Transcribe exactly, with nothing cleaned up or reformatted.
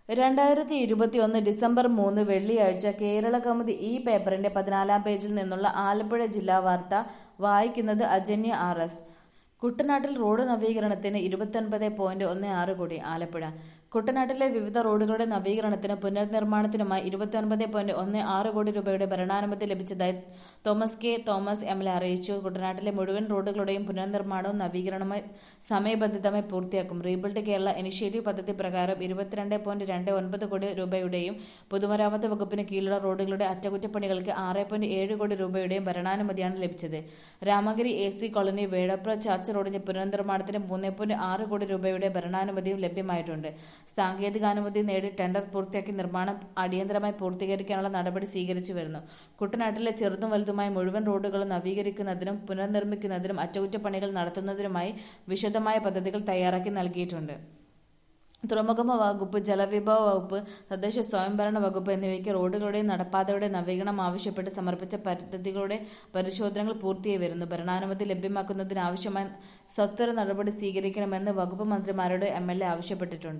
രണ്ടായിരത്തി ഇരുപത്തിയൊന്ന് ഡിസംബർ മൂന്ന് വെള്ളിയാഴ്ച കേരള കൗമുദി ഈ പേപ്പറിന്റെ പതിനാലാം പേജിൽ നിന്നുള്ള ആലപ്പുഴ ജില്ലാ വാർത്ത വായിക്കുന്നത് അജന്യ ആർ എസ്. കുട്ടനാട്ടിൽ റോഡ് നവീകരണത്തിന് ഇരുപത്തൊൻപത് പോയിന്റ് ഒന്ന് ആറ് കോടി. ആലപ്പുഴ കുട്ടനാട്ടിലെ വിവിധ റോഡുകളുടെ നവീകരണത്തിനും പുനർനിർമ്മാണത്തിനുമായി ഇരുപത്തൊൻപത് പോയിന്റ് ഒന്ന് ആറ് കോടി രൂപയുടെ ഭരണാനുമതി ലഭിച്ചതായി Thomas K Thomas M L A അറിയിച്ചു. കുട്ടനാട്ടിലെ മുഴുവൻ റോഡുകളുടെയും പുനർനിർമ്മാണവും നവീകരണവുമായി സമയബന്ധിതമായി പൂർത്തിയാക്കും. റീബിൽഡ് കേരള ഇനിഷ്യേറ്റീവ് പദ്ധതി പ്രകാരം ഇരുപത്തിരണ്ട് പോയിന്റ് രണ്ട് ഒൻപത് കോടി രൂപയുടെയും പൊതുമരാമത്ത് വകുപ്പിന് കീഴിലുള്ള റോഡുകളുടെ അറ്റകുറ്റപ്പണികൾക്ക് ആറ് പോയിന്റ് ഏഴ് കോടി രൂപയുടെയും ഭരണാനുമതിയാണ് ലഭിച്ചത്. Ramagiri A C colony Vezhapra church റോഡിന്റെ പുനർനിർമ്മാണത്തിന് മൂന്ന് പോയിന്റ് ആറ് കോടി രൂപയുടെ ഭരണാനുമതിയും ലഭ്യമായിട്ടുണ്ട്. സാങ്കേതികാനുമതി നേടി ടെൻഡർ പൂർത്തിയാക്കി നിർമ്മാണം അടിയന്തരമായി പൂർത്തീകരിക്കാനുള്ള നടപടി സ്വീകരിച്ചു വരുന്നു. കുട്ടനാട്ടിലെ ചെറുതും വലുതുമായ മുഴുവൻ റോഡുകളും നവീകരിക്കുന്നതിനും പുനർനിർമ്മിക്കുന്നതിനും അറ്റകുറ്റപ്പണികൾ നടത്തുന്നതിനുമായി വിശദമായ പദ്ധതികൾ തയ്യാറാക്കി നൽകിയിട്ടുണ്ട്. തുറമുഖ വകുപ്പ്, ജലവിഭവ വകുപ്പ്, തദ്ദേശ സ്വയംഭരണ വകുപ്പ് എന്നിവയ്ക്ക് റോഡുകളുടെയും നടപ്പാതയുടെയും നവീകരണം ആവശ്യപ്പെട്ട് സമർപ്പിച്ച പദ്ധതികളുടെ പരിശോധനകൾ പൂർത്തിയായി വരുന്നു. ഭരണാനുമതി ലഭ്യമാക്കുന്നതിനാവശ്യമായ സത്വര നടപടി സ്വീകരിക്കണമെന്ന് വകുപ്പ് മന്ത്രിമാരോട് എം എൽ എ ആവശ്യപ്പെട്ടിട്ടുണ്ട്.